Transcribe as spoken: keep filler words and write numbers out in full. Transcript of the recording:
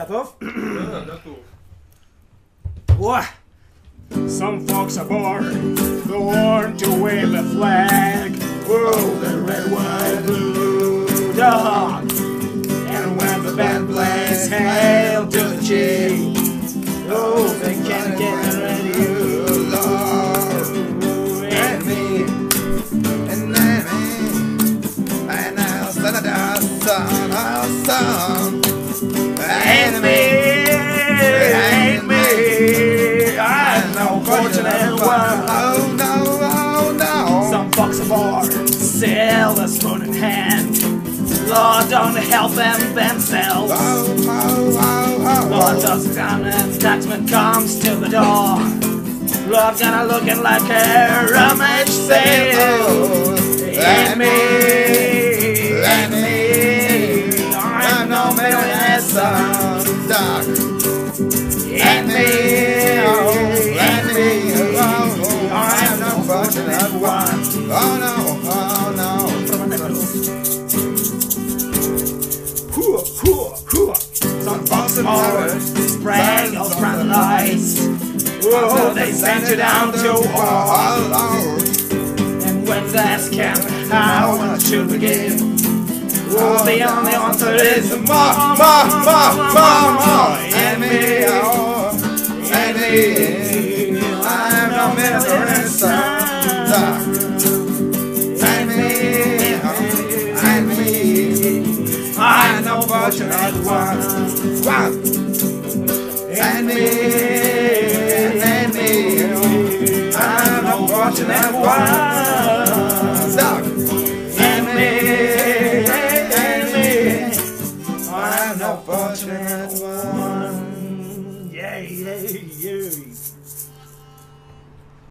готов? Да, готов. О! Some folks are born, born to wave a flag. Whoa, the red, white, blue dog. And when the band plays Hail to the Chief, oh, they can't get ready. Lord, and me, and I, and I'll send it out, son, our son. And me, and me, I'm no fortunate one. Oh no, oh no. Some folks are born, silver spoon in hand. Lord, don't help them themselves. Oh, oh, oh, oh. Lord, does come and taxman comes to the door. Lord, gonna looking like a rummage sale. And me, and me, I'm no millionaire son. Doc. And me, oh, and me, oh, oh, I'm no fortunate one. Oh no, oh no. Some folks are born, brag of front lights. Oh, they send you down to war. And when they ask him how much should we give, oh, the only answer is more, more, more, more, more. And me, oh, and me, I'm no millionaire son. And me, oh, and me, I'm no fortunate one. And me, and me, I'm no fortunate one. And me, and me, I'm no fortunate one. Yeah, yeah, yeah.